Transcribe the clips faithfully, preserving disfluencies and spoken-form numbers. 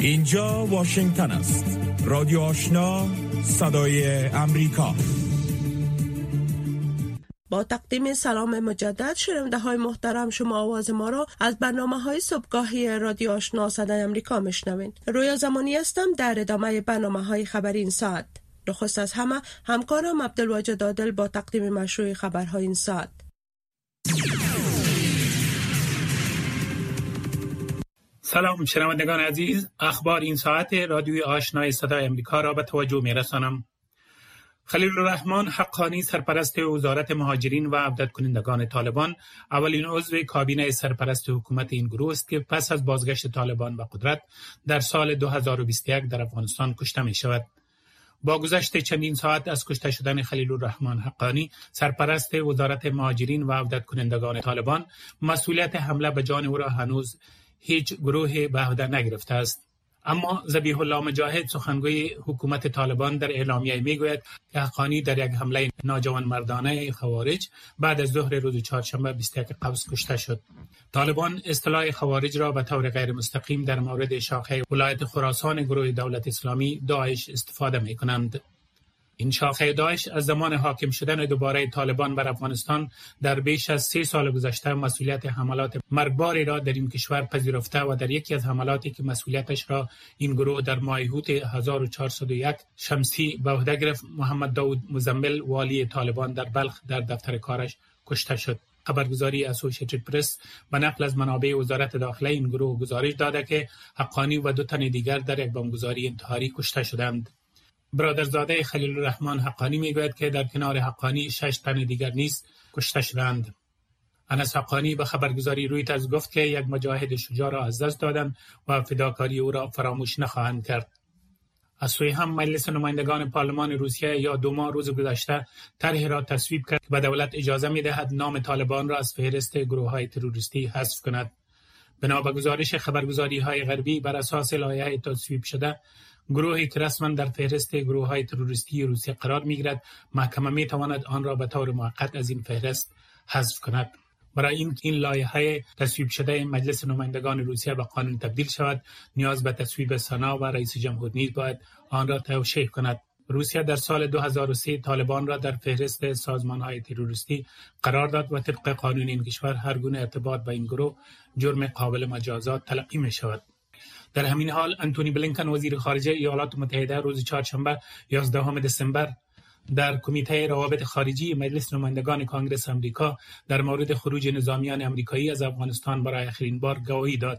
اینجا واشنگتن است. رادیو آشنا، صدای امریکا. با تقدیم سلام مجدد شنونده های محترم، شما آواز ما را از برنامه های صبحگاهی رادیو آشنا صدای امریکا میشنوین. رویا زمانی هستم در ادامه برنامه های خبری این ساعت. نخست از همه همکارم عبدالواجد عادل با تقدیم مشروع خبرهای این ساعت. سلام شنوندگان عزیز، اخبار این ساعت رادیوی آشنای صدای امریکا را به توجه می‌رسانم. خلیل الرحمن حقانی سرپرست وزارت مهاجرین و عودت کنندگان طالبان اولین عضو کابینه سرپرست حکومت این گروه است که پس از بازگشت طالبان به قدرت در سال دو هزار و بیست و یک در افغانستان کشته می شود. با گذشت چندین ساعت از کشته شدن خلیل الرحمن حقانی سرپرست وزارت مهاجرین و عودت کنندگان طالبان، مسئولیت حمله به جان او را هنوز هیچ گروه به عهده نگرفته است. اما ذبیح الله مجاهد سخنگوی حکومت طالبان در اعلامیه میگوید که حقانی در یک حمله ناجوانمردانه خوارج بعد از ظهر روز چهارشنبه بیست و یک قوس کشته شد. طالبان اصطلاح خوارج را به طور غیر مستقیم در مورد شاخه ولایت خراسان گروه دولت اسلامی داعش استفاده می کنند. این شاخه داعش از زمان حاکم شدن دوباره طالبان بر افغانستان در بیش از سه سال گذشته مسئولیت حملات مرگباری را در این کشور پذیرفته و در یکی از حملاتی که مسئولیتش را این گروه در ماه اوت هزار و چهارصد و یک شمسی به عهده گرفت، محمد داود مزمل والی طالبان در بلخ در دفتر کارش کشته شد. خبرگزاری اسوسییتد پرس به نقل از منابع وزارت داخله این گروه گزارش داده که حقانی و دو تن دیگر در یک بمبگذاری انتحاری کشته شدند. برادرزاده خلیل الرحمن حقانی میگوید که در کنار حقانی شش تن دیگر نیز کشته شدند. انس حقانی به خبرگزاری رویترز گفت که یک مجاهد شجاع را از دست دادند و فداکاری او را فراموش نخواهند کرد. از سوی هم مجلس نمایندگان پارلمان روسیه یا دوما روز گذشته طرحی را تصویب کرد که به دولت اجازه می‌دهد نام طالبان را از فهرست گروه‌های تروریستی حذف کند. بنا به گزارش خبرگزاری‌های غربی، بر اساس لایحه تصویب شده، گروهی که رسما در فهرست گروه‌های تروریستی روسیه قرار می‌گیرد، محکمه می‌تواند آن را به طور موقت از این فهرست حذف کند. برای این این لایحه تصویب شده مجلس نمایندگان روسیه به قانون تبدیل شود، نیاز به تصویب سنا و رئیس جمهور نیز باید آن را توشیح کند. روسیه در سال دو هزار و سه طالبان را در فهرست سازمان‌های تروریستی قرار داد و طبق قانون این کشور هر گونه ارتباط با این گروه جرم قابل مجازات تلقی می‌شود. در همین حال انتونی بلینکن وزیر خارجه ایالات متحده روز چهارشنبه یازدهم دسامبر در کمیته روابط خارجی مجلس نمایندگان کانگرس آمریکا در مورد خروج نظامیان آمریکایی از افغانستان برای آخرین بار گواهی داد.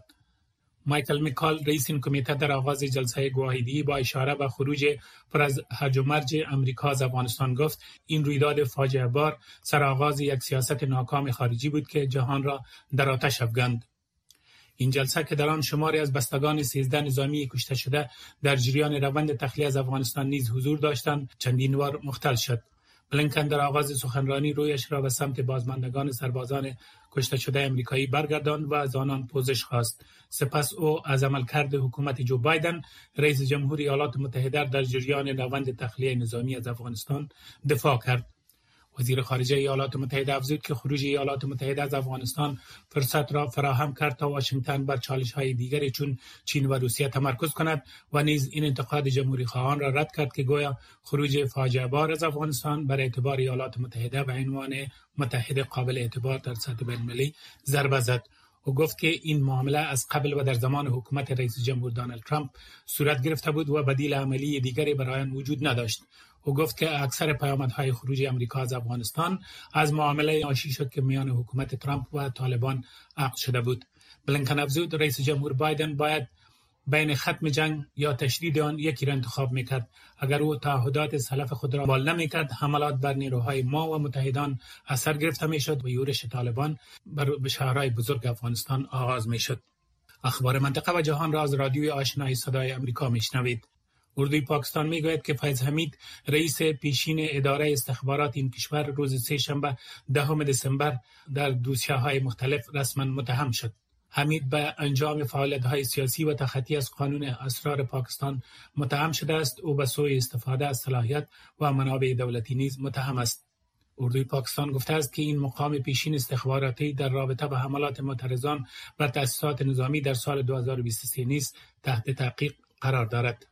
مایکل میکال رئیس این کمیته در آغاز جلسه گواهیدهی با اشاره به خروج پر از هرج و مرج آمریکا از افغانستان گفت این رویداد فاجعه بار سرآغاز یک سیاست ناکام خارجی بود که جهان را در آتش افکند. این جلسه که در آن شماری از بستگان سیزده نظامی کشته شده در جریان روند تخلیه از افغانستان نیز حضور داشتند، چندین بار مختل شد. بلینکن در آغاز سخنرانی رویش را به سمت بازماندگان سربازان کشته شده آمریکایی برگرداند و از آنان پوزش خواست. سپس او از عملکرد حکومت جو بایدن رئیس جمهور ایالات متحده در جریان روند تخلیه نظامی از افغانستان دفاع کرد. وزیر خارجه ایالات متحده افزود که خروج ایالات متحده از افغانستان فرصت را فراهم کرد تا واشنگتن بر چالش‌های دیگری چون چین و روسیه تمرکز کند و نیز این انتقاد جمهوری خواهان را رد کرد که گویا خروج فاجعه بار از افغانستان بر اعتبار ایالات متحده به عنوان متحد قابل اعتبار در سطح بین‌المللی ضربه زد. او گفت که این معامله از قبل و در زمان حکومت رئیس جمهور دونالد ترامپ صورت گرفته بود و بدیل عملی دیگری برای آن وجود نداشت. او گفت که اکثر پیامدهای خروج آمریکا از افغانستان از معامله ناشی شد که میان حکومت ترامپ و طالبان عقد شده بود. بلینکن افزود رئیس جمهور بایدن باید بین ختم جنگ یا تشدید آن یکی را انتخاب میکرد. اگر او تعهدات سلف خود را مال نمیکرد، حملات بر نیروهای ما و متحدان اثر گرفته میشد و یورش طالبان بر شهرهای بزرگ افغانستان آغاز میشد. اخبار منطقه و جهان را از رادیوی آشنای صدای امریکا میشنوید. اردوی پاکستان میگوید که فیض حمید رئیس پیشین اداره استخبارات این کشور روز سه شنبه دهم دسامبر در دوسیه‌های مختلف رسما متهم شد. حمید به انجام فعالیت‌های سیاسی و تخطی از قانون اسرار پاکستان متهم شده است. او به سوی استفاده از صلاحیت و منابع دولتی نیز متهم است. اردوی پاکستان گفته است که این مقام پیشین استخباراتی در رابطه با حملات معترضان بر تأسیسات نظامی در سال دو هزار و بیست و سه نیز تحت تحقیق قرار دارد.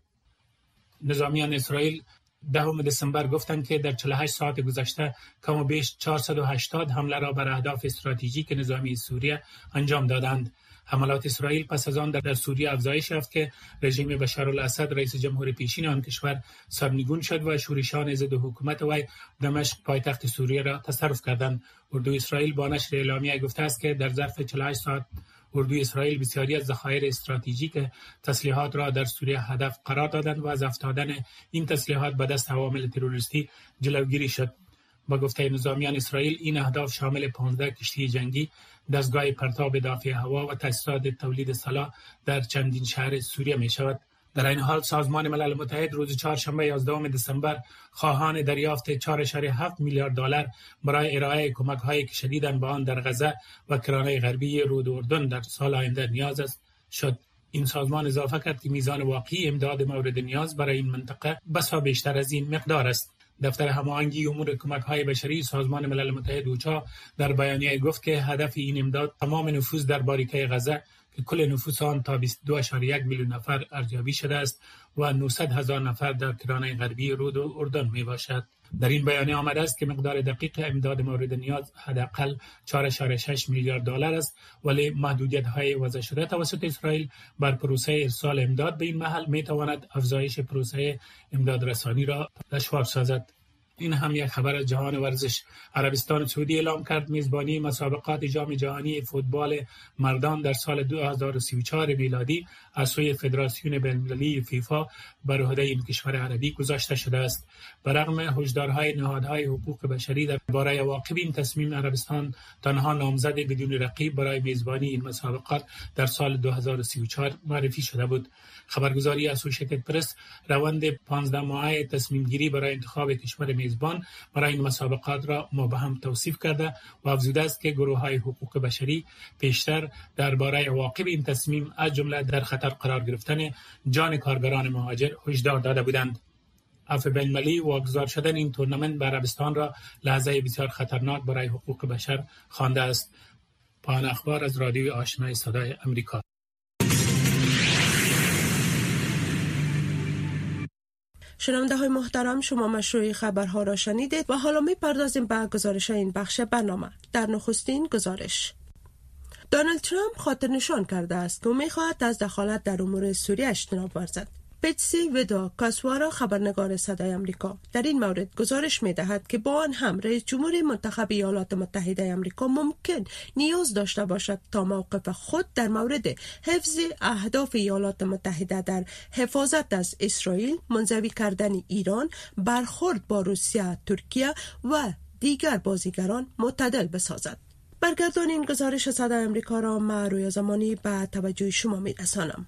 نظامیان اسرائیل دهم دسامبر گفتند که در چهل و هشت ساعت گذشته کم و بیش چهارصد و هشتاد حمله را بر اهداف استراتژیک نظامی سوریه انجام دادند. حملات اسرائیل پس از آن در سوریه افزایش یافت که رژیم بشارالاسد رئیس جمهور پیشین آن کشور سرنگون شد و شورشان ضد حکومت وی دمشق پایتخت سوریه را تصرف کردند. اردوی اسرائیل با نشر اعلامیه گفته است که در ظرف چهل و هشت ساعت اردوی اسرائیل بسیاری از ذخایر استراتژیک تسلیحات را در سوریه هدف قرار دادند و از افتادن این تسلیحات به دست عوامل تروریستی جلوگیری شد. با گفته نظامیان اسرائیل این اهداف شامل پانزده کشتی جنگی، دستگاه پرتاب دافع هوا و تاسیسات تولید سلاح در چندین شهر سوریه می شود. در این حال سازمان ملل متحد روز چهارشنبه یازدهم دسامبر خواهان دریافت چهار ممیز هفت میلیارد دلار برای ارائه کمک‌هایی که شدیداً به آن در غزه و کرانه غربی رود اردن در سال آینده نیاز است شد. این سازمان اضافه کرد که میزان واقعی امداد مورد نیاز برای این منطقه بسا بیشتر از این مقدار است. دفتر هماهنگی امور کمک‌های بشری سازمان ملل متحد اوچا در بیانیه گفت که هدف این امداد تمام نفوذ در باریکه غزه که کل نفوس آن تا بیست و دو ممیز یک میلیون نفر ارزیابی شده است و نهصد هزار نفر در کرانه غربی رود اردن می باشد. در این بیانیه آمده است که مقدار دقیق امداد مورد نیاز حداقل چهار ممیز شش میلیارد دلار است، ولی محدودیت‌های وضع شده توسط اسرائیل بر پروسه ارسال امداد به این محل می تواند افزایش پروسه امداد رسانی را دشوار سازد. این هم یک خبر از جهان ورزش. عربستان سعودی اعلام کرد میزبانی مسابقات جام جهانی فوتبال مردان در سال دو هزار و سی و چهار میلادی از سوی فدراسیون بین‌المللی فیفا بر عهده این کشور عربی گذاشته شده است. برغم هشدارهای نهادهای حقوق بشری درباره عواقب این تصمیم، عربستان تنها نامزد بدون رقیب برای میزبانی این مسابقات در سال دو هزار و سی و چهار معرفی شده بود. خبرگزاری اسوسییتد پرس روند پانزده ماهه تصمیم گیری برای انتخاب کشور میزبان برای این مسابقات را مبهم توصیف کرده و افزوده است که گروه‌های حقوق بشری پیشتر درباره عواقب این تصمیم از جمله در خطر قرار گرفتن جان کارگران مهاجر هشدار داده بودند. عفو بین‌المللی واگذار شدن این تورنمنت به عربستان را لحظه بسیار خطرناک برای حقوق بشر خوانده است. پایان اخبار از رادیوی آشنای صدای امریکا. شنونده های محترم، شما مشروع خبرها را شنیدید و حالا می پردازیم به گزارش این بخش برنامه. در نخستین گزارش، دونالد ترامپ خاطر نشان کرده است که می خواهد از دخالت در امور سوریه اجتناب ورزد. پتسی ودا کاسوارا، خبرنگار صدای آمریکا، در این مورد گزارش می دهد که با آن هم رئیس جمهور منتخب ایالات متحده آمریکا ممکن نیاز داشته باشد تا موقف خود در مورد حفظ اهداف ایالات متحده در حفاظت از اسرائیل، منزوی کردن ایران، برخورد با روسیه، ترکیه و دیگر بازیگران معتدل بسازد. برگردان این گزارش صدای آمریکا را من رویا زمانی به توجه شما می رسانم.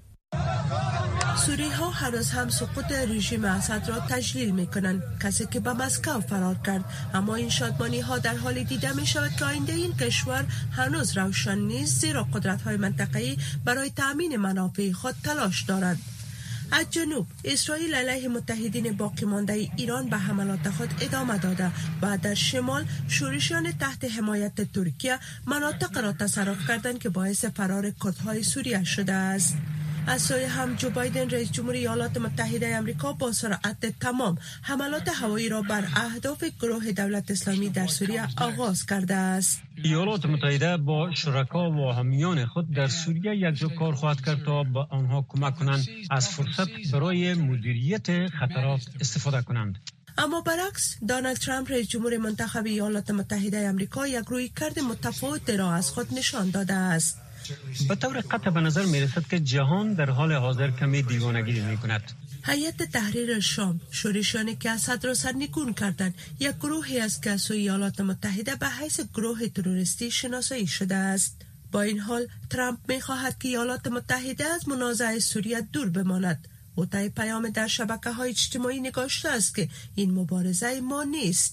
سوری ها هنوز هم سقوط رژیم اسد را تجلیل می کنند. کسی که به مسکو فرار کرد، اما این شادمانی ها در حال دیده می شود که آینده این کشور هنوز روشن نیست، زیرا قدرت های منطقه‌ای برای تأمین منافع خود تلاش دارند. از جنوب، اسرائیل علیه متحدین باقی مانده ایران به حملات خود ادامه داده و در شمال شورشیان تحت حمایت ترکیه مناطق را تصرف کردند که باعث فرار کردهای سوریه شده است. از سوی هم جو بایدن رئیس جمهور ایالات متحده آمریکا با سرعت تمام حملات هوایی را بر اهداف گروه دولت اسلامی در سوریه آغاز کرده است. ایالات متحده با شرکا و همیان خود در سوریه یکجا کار خواهد کرد تا به آنها کمک کنند از فرصت برای مدیریت خطرات استفاده کنند. اما برعکس، دونالد ترامپ رئیس جمهور منتخب ایالات متحده آمریکا یک رویکرد متفاوت را از خود نشان داده است. به طور قطع به نظر می رسد که جهان در حال حاضر کمی دیوانگی می کند. هیئت تحریر شام، شورشیانی که اسد را سرنگون کردند، یک گروهی است که از ایالات متحده به حیث گروه تروریستی شناسایی شده است. با این حال ترامپ می خواهد که ایالات متحده از منازعه سوریه دور بماند. او طی پیام در شبکه‌های اجتماعی نگاشته است که این مبارزه ما نیست.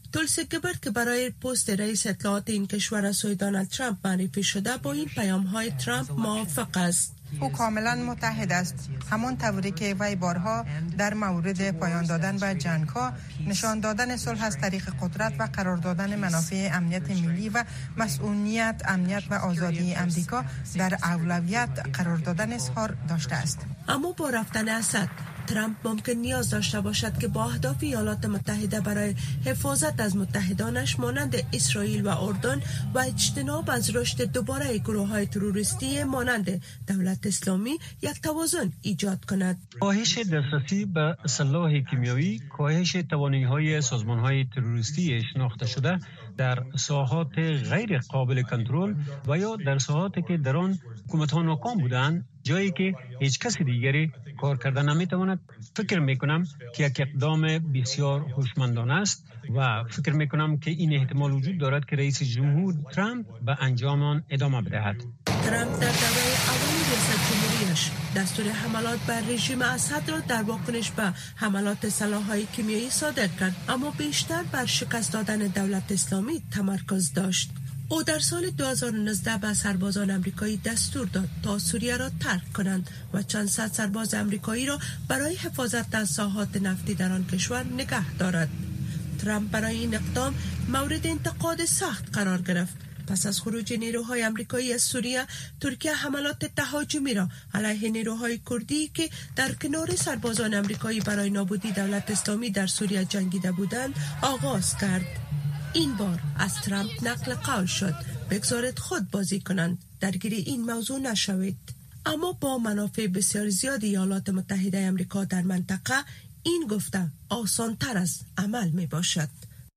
تولسی گبرد که برای پست رئیس اطلاعات این کشور از سوی دونالد ترامپ معرفی شده با این پیام‌های ترامپ موافق است. او کاملا متحد است، همان طوری که وی بارها در مورد پایان دادن به جنگ‌ها، نشان دادن صلح از طریق قدرت و قرار دادن منافع امنیت ملی و مسئولیت امنیت و آزادی امریکا در اولویت قرار دادن اظهار داشته است. اما با رفتن اسد، ترامپ ممکن نیاز داشته باشد که با اهداف ایالات متحده برای حفاظت از متحدانش مانند اسرائیل و اردن و اجتناب از رشد دوباره گروه‌های تروریستی مانند دولت اسلامی یک توازن ایجاد کند. کاهش دسترسی به سلاح کیمیایی، کاهش توانایی‌های سازمان‌های تروریستی شناخته شده در ساحات غیر قابل کنترل و یا در ساحاتی که در آن حکومت‌ها ناکام بودند، جایی که هیچ کس دیگری کار کردن نمیتواند، فکر میکنم که یک اقدام بسیار هوشمندانه است و فکر میکنم که این احتمال وجود دارد که رئیس جمهور ترامپ به انجام آن ادامه بدهد. ترامپ در دوره اولی ریاست جمهوریش دستور حملات بر رژیم اسد را در واکنش به حملات سلاح‌های کیمیایی صادر کرد، اما بیشتر بر شکست دادن دولت اسلامی تمرکز داشت. او در سال دو هزار و نوزده به سربازان آمریکایی دستور داد تا سوریه را ترک کنند و چند صد سرباز آمریکایی را برای حفاظت از ساحات نفتی در آن کشور نگه دارد. ترامپ برای این اقدام مورد انتقاد سخت قرار گرفت. پس از خروج نیروهای آمریکایی از سوریه، ترکیه حملات تهاجمی را علیه نیروهای کردی که در کنار سربازان آمریکایی برای نابودی دولت اسلامی در سوریه جنگیده بودند آغاز کرد. این بار از ترامپ نقل قول شد بگذارید خود بازی کنند، درگیر این موضوع نشوید. اما با منافع بسیار زیاد ایالات متحده آمریکا در منطقه، این گفته آسان تر از عمل می باشد.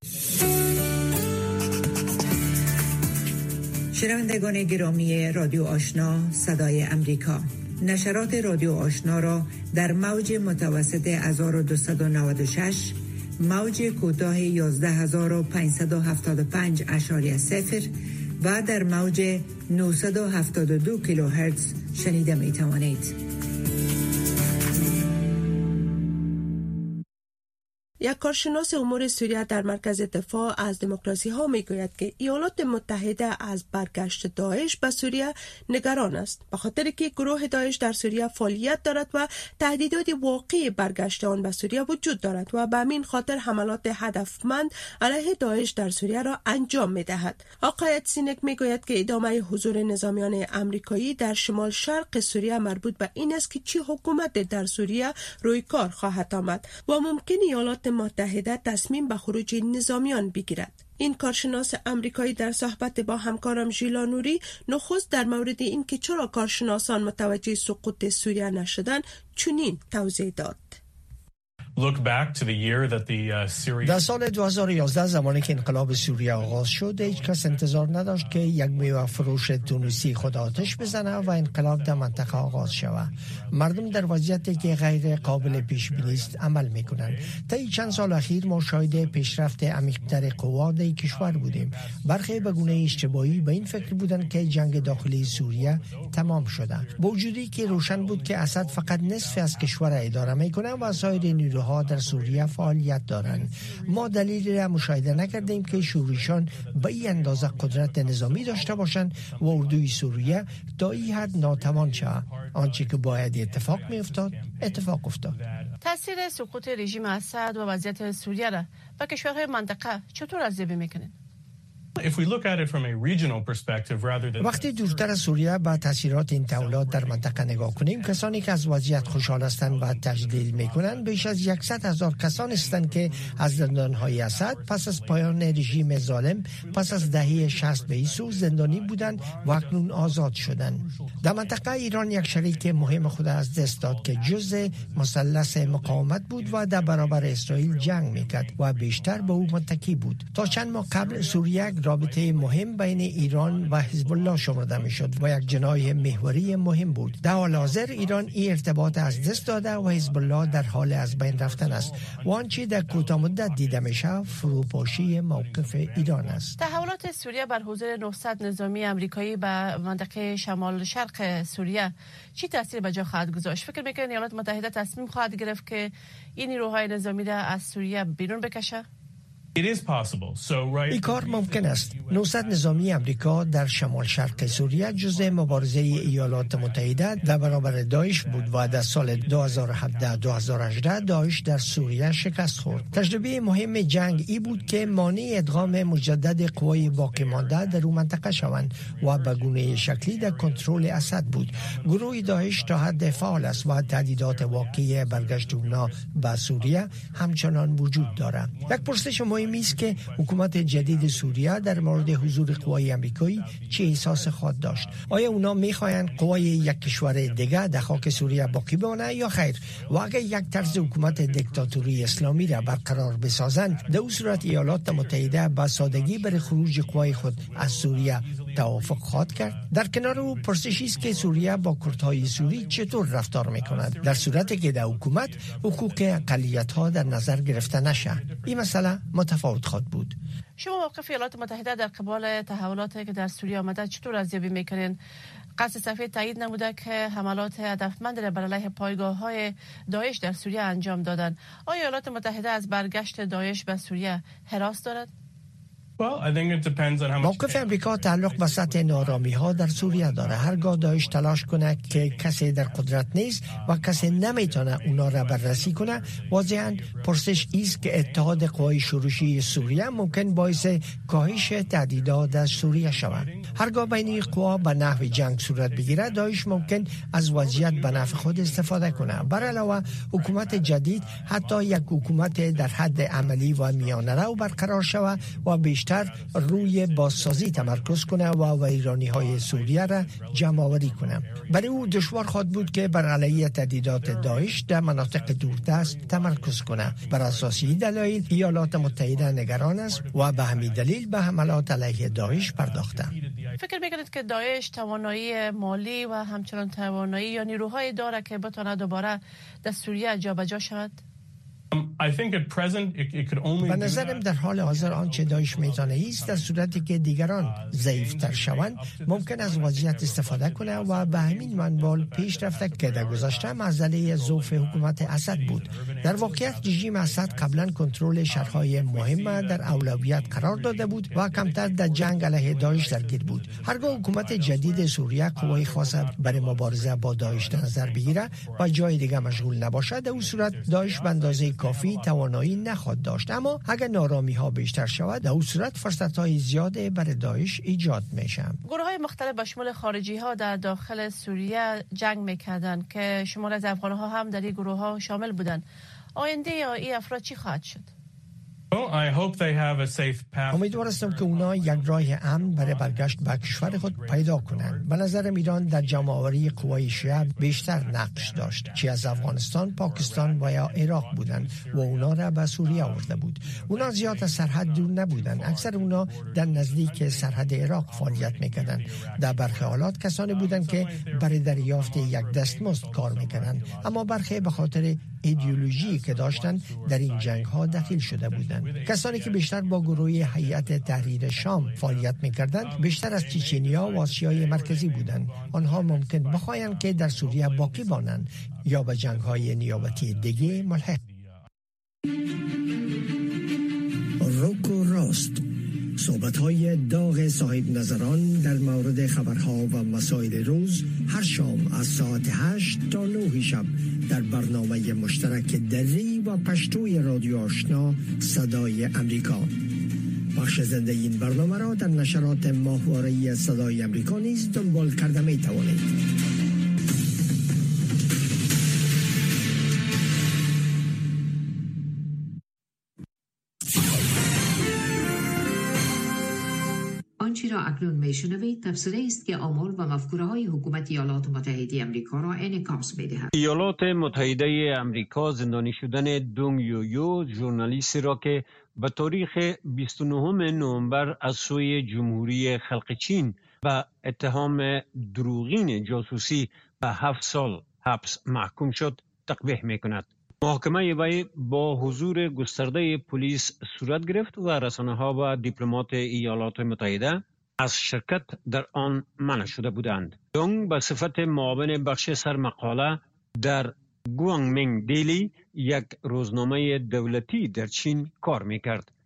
شنوندگان گرامی رادیو آشنا صدای امریکا، نشرات رادیو آشنا را در موج متوسط هزار و دویست و نود و شش، موج کوتاه یازده هزار و پانصد و هفتاد و پنج اشاری صفر و در موج نهصد و هفتاد و دو کیلوهرتز شنیده می توانید. یک کارشناس امور سوریه در مرکز دفاع از دموکراسی ها می گوید که ایالات متحده از برگشت داعش به سوریه نگران است، به خاطر که گروه داعش در سوریه فعالیت دارد و تهدیدات واقعی برگشت آن به سوریه وجود دارد و به همین خاطر حملات هدفمند علیه داعش در سوریه را انجام می دهد. آقای اتسینک می گوید که ادامه حضور نظامیان آمریکایی در شمال شرق سوریه مربوط به این است که چی حکومت در سوریه روی کار خواهد آمد و ممکن ایالات متحده تصمیم به خروج نظامیان بگیرد. این کارشناس آمریکایی در صحبت با همکارم ژیلا نوری نخست در مورد این که چرا کارشناسان متوجه سقوط سوریه نشدند چنین توضیح داد. در سال دو هزار و یازده زمانی که انقلاب سوریه آغاز شد، هیچ کس انتظار نداشت که یک میوه فروش تونسی خود آتش بزنه و انقلاب در منطقه آغاز شود. مردم در وضعیتی که غیر قابل پیش بینی است عمل میکنند. طی چند سال اخیر ما شاهد پیشرفت عمیق‌تر قوا در کشور بودیم. برخی به گونه اشتباهی به این فکر بودند که جنگ داخلی سوریه تمام شده، با وجودی که روشن بود که اسد فقط نصف از کشور اداره میکنه و سایر نیروها در سوریه فعالیت دارند. ما دلیلی را مشاهده نکردیم که شورشیان به این اندازه قدرت نظامی داشته باشند و اردوی سوریه تا این حد ناتوان شود. آنچه که باید اتفاق می افتاد اتفاق افتاد. تاثیر سقوط رژیم اسد و وضعیت سوریه را و کشورهای منطقه چطور ارزیابی میکنید؟ وقتی دورتر از سوریه به تاثیرات این تحولات در منطقه نگاه کنیم، کسانی که از وضعیت خوشحال هستند و تجلیل میکنند بیش از صد هزار کسان هستند که از زندانهای اسد پس از پایان رژیم ظالم پس از دهه شصت به این سو زندانی بودند و اکنون آزاد شدند. در منطقه ایران یک شریک مهم خود از دست داد که جزء مثلث مقاومت بود و در برابر اسرائیل جنگ میکرد و بیشتر به او متکی بود. تا چند ماه قبل سوریه رابطه مهم بین ایران و حزب الله شمرده میشد و یک جناح محوری مهم بود. در حال حاضر ایران این ارتباط از دست داده و حزب الله در حال از بین رفتن است و آنچه در کوتاه مدت دیده میشه فروپاشی موقف ایران است. تحولات سوریه بر حضور نهصد نظامی آمریکایی به منطقه شمال شرق سوریه چی تاثیر به جا خواهد گذاشت؟ فکر میکنید ایالات متحده تصمیم خواهد گرفت که این نیروهای نظامی را از سوریه بیرون بکشه؟ این کار ممکن است. نهضت نظامی امریکا در شمال شرق سوریه جزء مبارزه ایالات متحده در برابر داعش بود و در سال دو هزار و هفده دو هزار و هجده داعش در سوریه شکست خورد. تجربه مهم جنگ ای بود که مانع ادغام مجدد قوای باقی مانده در اون منطقه شوند و به گونه شکلی در کنترل اسد بود. گروه داعش تا حد فعال است و تهدیدات واقعی برگشت اونا به سوریه همچنان وجود دارد. یک پرسش مهمی است که حکومت جدید سوریه در مورد حضور قوای آمریکایی چه احساس خواهد داشت. آیا اونا میخواهند قوای یک کشور دیگه در خاک سوریه باقی بمانه یا خیر؟ و اگر یک طرز حکومت دیکتاتوری اسلامی را برقرار بسازند، در اون صورت ایالات متحده با سادگی برای خروج قوای خود از سوریه توافق خواهد کرد. در کنار او پرسشی است که سوریه با کردهای سوری چطور رفتار میکند در صورتی که در حکومت حقوق اقلیت‌ها در نظر گرفته نشه. این مسئله متفاوت خواهد بود. شما موقف ایالات متحده در قبال تحولاتی که در سوریه آمده چطور ارزیابی میکنین؟ قصد سفید تایید نموده که حملات هدفمند را بر علیه پایگاه‌های داعش در سوریه انجام دادند. آیا ایالات متحده از برگشت داعش به سوریه هراس دارد؟ موقف امریکا تعلق به سطح نارامی ها در سوریه داره. هرگاه داعش تلاش کنه که کسی در قدرت نیست و کسی نمیتونه اونا را بررسی کنه، واضحاً پرسش ایست که اتحاد قوای شورشی سوریه ممکن باعث کاهش تهدیدات در سوریه شود. هرگاه بین این قوا به نحو جنگ صورت بگیره، داعش ممکن از وضعیت به نفع خود استفاده کنه. بر علاوه حکومت جدید حتی یک حکومت در حد عملی و میانه رو برقرار شود و بیشتر روی بازسازی تمرکز کنه و ویرانی های سوریه را جمع آوری کنه. برای او دشوار خواهد بود که بر علیه تهدیدات داعش در مناطق دوردست تمرکز کنه. بر اساس این دلایل ایالات متحده نگران است و به همین دلیل به حملات علیه داعش پرداخته. فکر میکنید که داعش توانایی مالی و همچنان توانایی یا نیروهای داره که بتونه دوباره در سوریه جابجا شود؟ به نظرم در حال حاضر آنچه داعش میتونه ایست در صورتی که دیگران ضعیفتر شوند ممکن از وضعیت استفاده کنه و به همین منوال پیش رفته که در گذشته مسئله ضعف حکومت اسد بود. در واقعیت رژیم اسد قبلا کنترل شهرهای مهم در اولویت قرار داده بود و کمتر در جنگ علیه داعش درگیر بود. هرگاه حکومت جدید سوریه قوای خاص برای مبارزه با داعش در نظر بگیره و جای دیگه مشغول نباشه، در اون صورت داعش به اندازه کافی توانایی نخواهد داشت. اما اگر نارامی ها بیشتر شود، در اون صورت فرصت های زیاده برای داعش ایجاد میشه. گروه های مختلف به شمول خارجی ها در داخل سوریه جنگ میکردن که شمال از افغان ها هم در این گروه ها شامل بودن. آینده یا این افراد چی خواهد شد؟ امیدوار هستم که اونا یک راه امن برای برگشت به کشور خود پیدا کنند. به نظرم ایران در جمع‌آوری قوای شیعه بیشتر نقش داشت، چه از افغانستان، پاکستان و یا عراق بودند و اونا را به سوریه آورده بود. اونا زیاد از سرحد دور نبودند. اکثر اونا در نزدیک سرحد عراق فعالیت میکردند. در برخی حالات کسانی بودند که برای دریافت یک دستمزد کار میکردند، اما برخی به خاطر ایدئولوژی که داشتند در این جنگ ها دخیل شده بودند. کسانی که بیشتر با گروه هیئت تحریر شام فعالیت می‌کردند بیشتر از چچنیا و آسیای مرکزی بودند. آنها ممکن بخواهند که در سوریه باقی مانند یا به جنگ‌های نیابتی دیگه ملحق. روکو راست، صحبت‌های داغ صاحب نظران در مورد خبرها و مسائل روز هر شام از ساعت هشت تا نه شب در برنامه مشترک دری و پشتوی رادیو آشنا صدای امریکا. بخش زنده این برنامه را در نشرات ماهواره‌ای صدای امریکا نیز دنبال کرده می توانید. آنچه را اکنون میشنوید تفسیری است که آمال و مفکوره های حکومت ایالات متحده آمریکا را انعکاس می‌دهد. ایالات متحده آمریکا زندانی شدن دونگ یویو، ژورنالیستی را که به تاریخ بیست و نهم نوامبر از سوی جمهوری خلق چین و اتهام دروغین جاسوسی به هفت سال حبس محکوم شد، تقبیح می‌کند. محاکمه وی با حضور گسترده پلیس صورت گرفت و رسانه‌ها و دیپلمات ایالات متحده از شرکت در آن منع شده بودند. دونگ به صفت معاون بخش سرمقاله در گوانگمینگ دیلی، یک روزنامه دولتی در چین کار میکرد.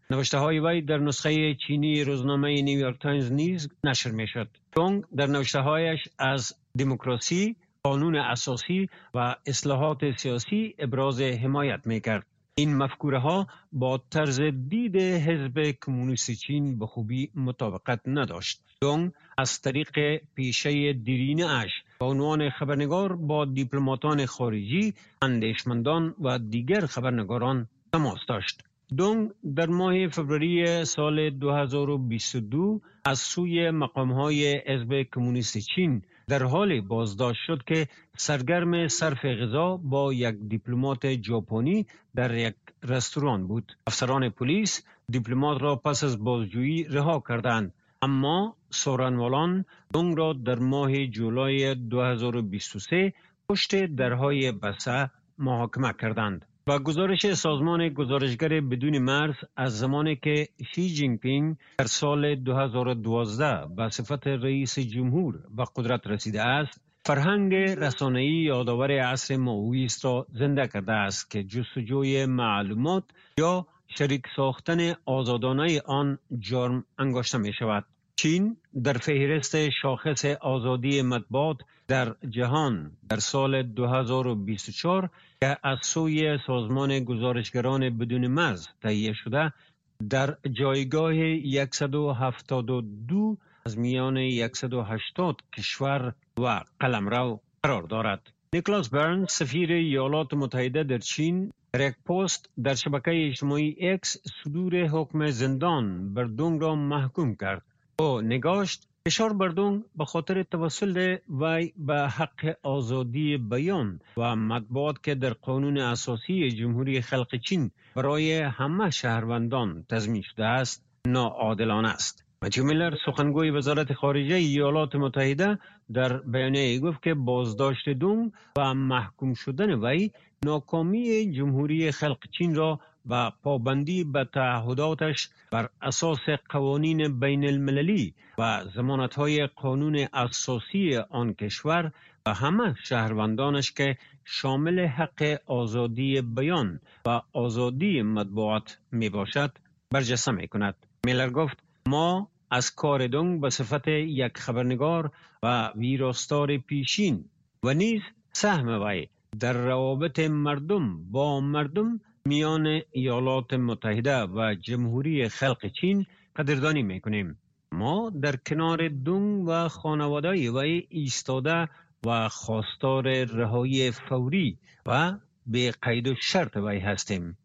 نوشته های وی در نسخه چینی روزنامه نیویورک تایمز نیز نشر می شد. دونگ در نوشته هایش از دموکراسی، قانون اساسی و اصلاحات سیاسی ابراز حمایت می کرد. این مفکوره ها با طرز دید حزب کمونیست چین به خوبی مطابقت نداشت. دونگ از طریق پیشه دیرینه اش به عنوان خبرنگار با دیپلماتان خارجی، اندیشمندان و دیگر خبرنگاران تماس داشت. دونگ در ماه فوریه سال دو هزار و بیست و دو از سوی مقام‌های حزب کمونیست چین در حال بازداشت شد که سرگرم صرف غذا با یک دیپلمات ژاپنی در یک رستوران بود. افسران پلیس دیپلمات را پس از بازجویی رها کردند، اما سورانوالان دونگ را در ماه جولای دو هزار و بیست و سه پشت درهای بسته محاکمه کردند. و گزارش سازمان گزارشگر بدون مرز از زمانی که شی جین پینگ در سال دو هزار و دوازده به صفت رئیس جمهور و قدرت رسیده است، فرهنگ رسانه‌ای یادآور عصر مائویست را زنده کرده است که جستجوی معلومات یا شریک ساختن آزادانه آن جرم انگاشته می شود. چین در فهرست شاخص آزادی مطبوعات در جهان در سال دو هزار و بیست و چهار که از سوی سازمان گزارشگران بدون مرز تهیه شده در جایگاه صد و هفتاد و دو از میان صد و هشتاد کشور و قلمرو قرار دارد. نیکلاس برنز سفیر ایالات متحده در چین در یک پست در شبکه اجتماعی اکس صدور حکم زندان بر دونگ را محکوم کرد. او نگاشت فشار بر دونگ به خاطر توسل وی به حق آزادی بیان و مطبوعات که در قانون اساسی جمهوری خلق چین برای همه شهروندان تضمین شده است ناعادلانه است. متیو میلر سخنگوی وزارت خارجه ایالات متحده در بیانیه گفت که بازداشت دونگ و محکوم شدن وی ناکامی جمهوری خلق چین را و پابندی به تعهداتش بر اساس قوانین بین المللی و ضمانت‌های قانون اساسی آن کشور و همه شهروندانش که شامل حق آزادی بیان و آزادی مطبوعات می باشد برجسته می کند. میلر گفت ما از کار دونگ به صفت یک خبرنگار و ویراستار پیشین و نیز سهم وی در روابط مردم با مردم میان ایالات متحده و جمهوری خلق چین قدردانی میکنیم. ما در کنار دونگ و خانواده وی ایستاده و خواستار رهایی فوری و به قید و شرط وی هستیم.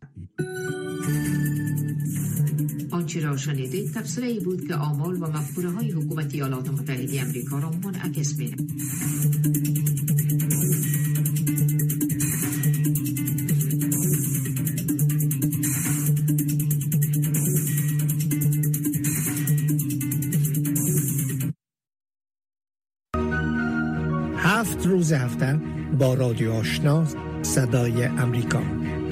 آنچه را شنیدید تفسیر ای بود که آمال و مفکوره های حکومت ایالات متحده آمریکا را منعکس می‌کند. هفت روز هفته با رادیو آشنا صدای امریکا.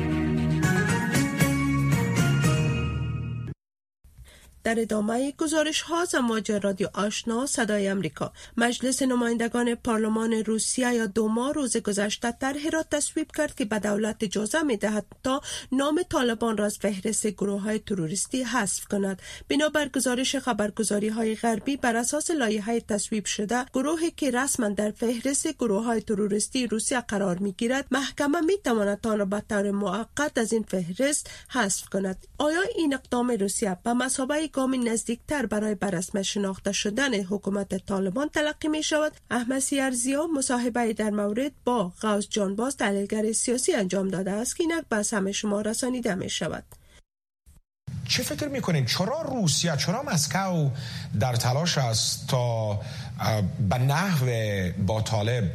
در ادامه گزارش ها زمواج رادیو آشنا صدای امریکا، مجلس نمایندگان پارلمان روسیه یا دوما روز گذشته طرحی را تصویب کرد که به دولت اجازه می‌دهد تا نام طالبان را از فهرست گروه‌های تروریستی حذف کند. بنابر گزارش خبرگزاری‌های غربی، بر اساس لایحه تصویب شده، گروهی که رسما در فهرست گروه‌های تروریستی روسیه قرار می‌گیرد، محکمه می‌تواند آن را به طور موقت از این فهرست حذف کند. آیا این اقدام روسیه به مثابه گام نزدیکتر برای بررسم شناخته شدن حکومت طالبان تلقی می شود؟ احمد سیارزیا مصاحبه در مورد با غوث جانباز، تحلیلگر سیاسی انجام داده است که اینک به همه شما رسانیده می شود. چه فکر میکنین چرا روسیه، چرا مسکو در تلاش است تا به نحو با طالب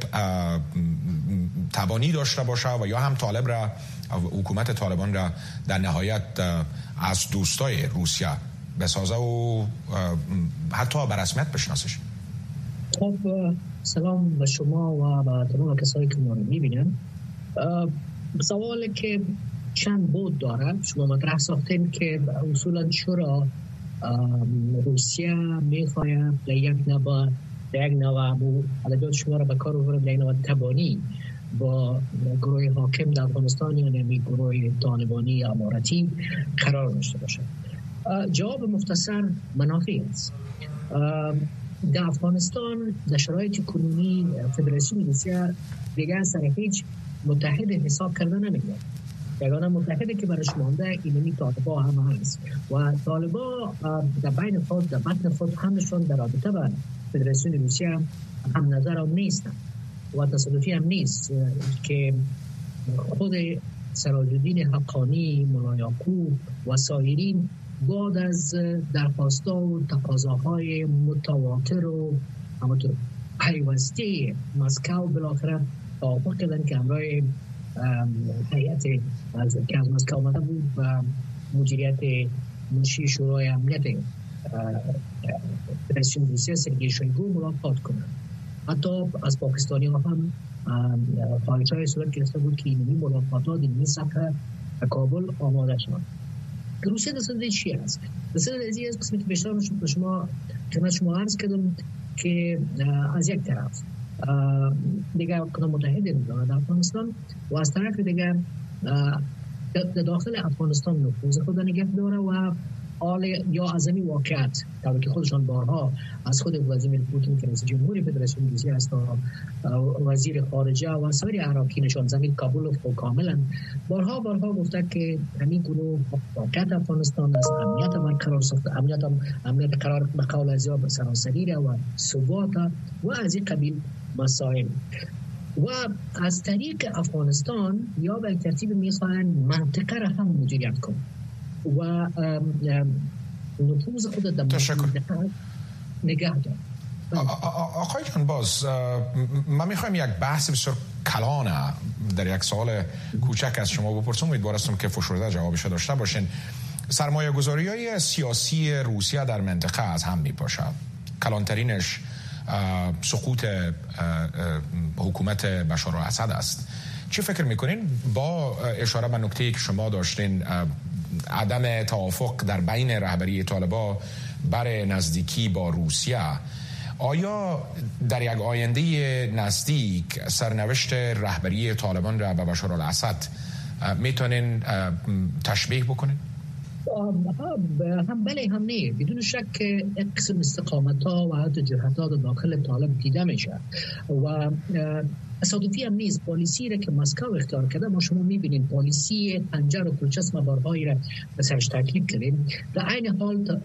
تبانی داشته باشه و یا هم طالب را، حکومت طالبان را در نهایت از دوستای روسیه بسازه و حتی به رسمیت بشناسش؟ خب سلام به شما و به تمام کسایی که ما رو میبینن. سوالی که چند بود داره، شما مطرح ساختین که اصولا چرا روسیه میخواید در یک نوع در یک نوع عددات شما را به کار ببرد در یک نوع تبانی با گروه حاکم در افغانستان، یعنی گروه طالبانی اماراتی قرار داشته باشه. جواب مختصر منافع است. در افغانستان در شرایط کنونی فدراسیون روسیه دیگر سر هیچ متحد حساب کرده نمیگه. یگانه متحدی که برش مانده اینمی طالبا هم هست و طالبا در بین خود در متن خود همشون در رابطه با فدراسیون روسیه هم نظر هم نیستن و تصادفی هم نیست که خود سراج‌الدین حقانی، ملا یعقوب و سایرین بعد از درخواست‌ها و تقاضاهای متواتر و همونطور پیوسته مسکو بالاخره توافق کردن که همراه هیئت که از مسکو آمده بود و مدیریت منشی شورای امنیت فدراسیون روسیه سرگئی شویگو ملاقات کنند. حتی از پاکستانی ها هم خواهش‌های صورت گرفته بود که اینمی ملاقاتات اینمی سطح کابل آماده شد. روسیه دستنده چی هست؟ دستنده ازی از قسمی که بیشتر به شما خدمت شما عرض کردم که از یک طرف دیگر کدام متحد نمیدونه در افغانستان و از طرف دیگر در داخل افغانستان نفوذ خود نگه داره و حال یا عظمی واقعیت طوری که خودشان بارها از خود ولادیمیر پوتین که رئیس جمهوری فدراسیون روسیه است و وزیر خارجه و سایر اراکینشان زمین کابل و کاملا بارها بارها گفته که همین گروه واقعیت افغانستان است، امنیت برقرار ساخته، امنیت امنیت قرار به قول از یا سراسری و ثبات و از این قبیل مسائل و از طریق افغانستان یا به ترتیب میخواهند منطقه را هم مدیریت کنند و نفوذ خود در منطقه نگه دارد. آقای جان باز من میخوایم یک بحث بسیار کلانه در یک سوال کوچک از شما بپرسم، امیدوار هستم که فشرده جوابش داشته باشین. سرمایه گذاری های سیاسی روسیه در منطقه از هم میپاشه، کلانترینش سقوط حکومت بشار الاسد است. چی فکر میکنین با اشاره به نکته‌ای که شما داشتین عدم توافق در بین رهبری طالبان بر نزدیکی با روسیه، آیا در یک آینده نزدیک سرنوشت رهبری طالبان را به بشار الاسد میتونین تشبیه بکنین؟ هم بله هم نه، بدون شک یک قسم استقامت ها و حتی جهت ها داخل طالب دیده میشه و تصادفی هم نیست. پالیسی را که مسکو اختیار کرده، ما شما میبینید پالیسی پنجر و کلچسم بارهایی را به سرش تاکید کردیم، در عین حال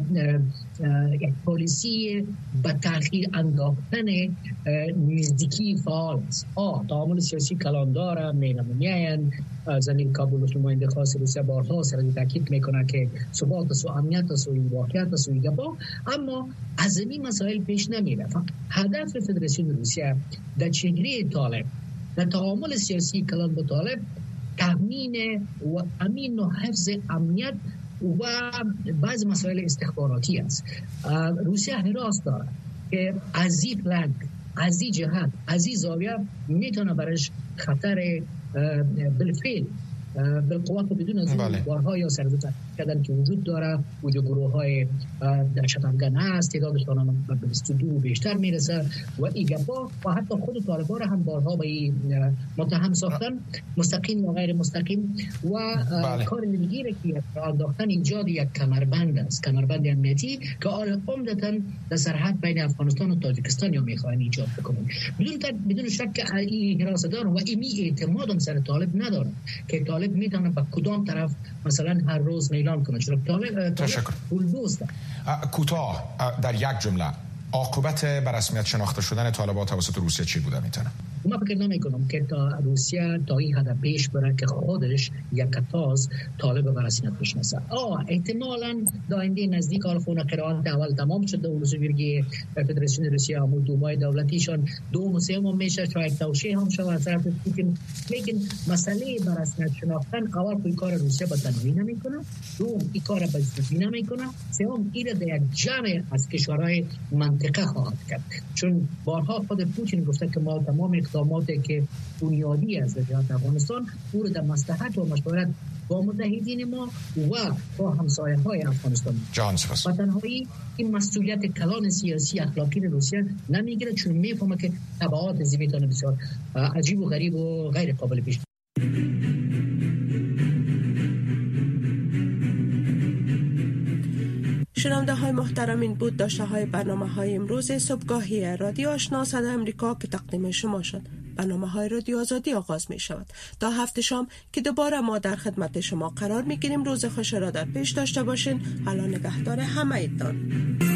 یک پالیسی به تأخیر انداختن نزدیکی فعال است. آه تعامل سیاسی کلان داره، مینمونیان زمین کابل و نماینده خاص روسیه بارها سر تاکید میکنه که ثبات و امنیت و واقعیت و سویگبا، اما از این مسائل پیش نمیره. هدف فدراسیون روسیه در چهره طالب در تعامل سیاسی کلان با طالب تامین و امین و حفظ امنیت و بعض مسائل استخباراتی است. روسیه حراس داره که از این فلنگ، از این جهت، از این زاویه میتونه برش خطر بالفعل بالقوت بدون از اون بارها یا سرزده کردن که وجود داره. وجود گروه های دهشت افغان هست، تعدادشان هم به بیست و دو بیشتر میرسه و ایگبا و حتی خود طالبان را هم بارها به این متهم ساختن، مستقیم و غیر مستقیم و بله. کار نمیگیره که انداختن ایجاد یک کمربند است، کمربند امنیتی که عمدتاً در سرحد بین افغانستان و تاجیکستان یا میخواهن ایجاد بکنن. بدون بدون شک این حراس دارن و ایمی اعتماد هم سر طالب ندارن که طالب میتونه به کدام طرف مثلا هر روز میلان کنه. چرا طالب تشکر. کوتاه در یک جمله عاقبت به رسمیت شناخته شدن طالبان توسط روسیه چی بوده میتونه؟ من فکر نمی کنم که تا روسیه تا این حد پیش بره که خودش یک کتاز طالب به رسمیت بشناسه. آه احتمالاً در آینده نزدیک آلفون قرائت اول تمام شده و وزیر فدراسیون روسیه هم دومای دولتیشان دوم و سوم میشه، شاید توشیح هم شود از طرف پوتین. لیکن مسئله به رسمیت شناختن اول کوئی کار روسیه به تنهایی نمیکنه، دوم این کار به جدی نمیکنه، سوم این در یک جمع از کشورهای منطقه خواهد کرد. چون بارها خود پوتین گفته که ما تمام اقداماتی که بنیادی از جهت افغانستان او را در مصلحت و مشورت با متحدین ما و با همسایه‌های افغانستان و تنهایی این مسئولیت کلان سیاسی اخلاقی روسیه نمیگیره، چون میفهمه که تبعات زیمیتان بسیار عجیب و غریب و غیر قابل پیش. شنونده های محترم، این بود داشته های برنامه های امروز صبحگاهی رادیو آشنا صدای امریکا که تقدیم شما شد. برنامه های رادیو آزادی آغاز می شود. تا هفته شام که دوباره ما در خدمت شما قرار می گیریم. روز خوش را در پیش داشته باشین. الله نگهدار همه ایتان.